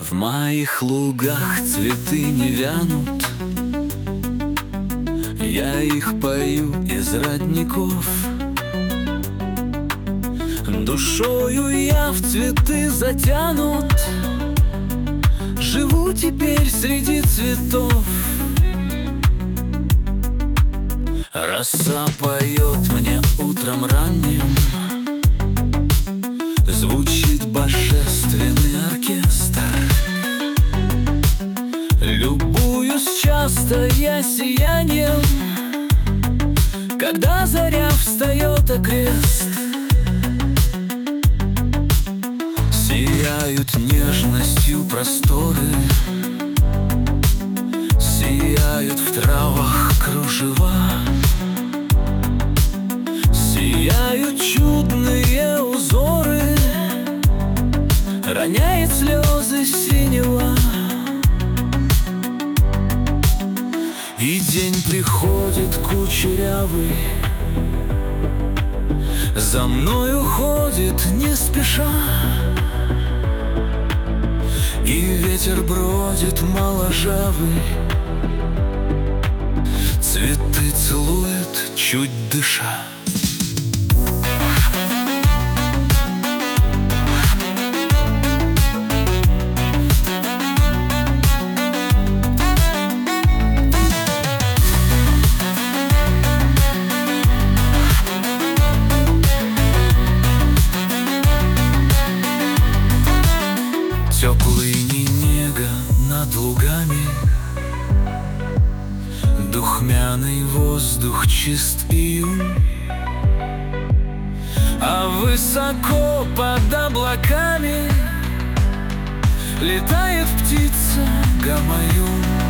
В моих лугах цветы не вянут, я их пою из родников. Душою я в цветы затянут, живу теперь среди цветов. Роса поет мне утром ранним, звучит божественный оркестр. Любуюсь часто я сиянием, когда заря встает окрест. Сияют нежностью просторы, сияют в травах кружева, сияют чудные узоры, роняет слезы синего. И день приходит кучерявый, за мной уходит не спеша, и ветер бродит моложавый, цветы целует, чуть дыша. Теплый нега над лугами, духмяный воздух чист июнь, а высоко под облаками летает птица гамаюн.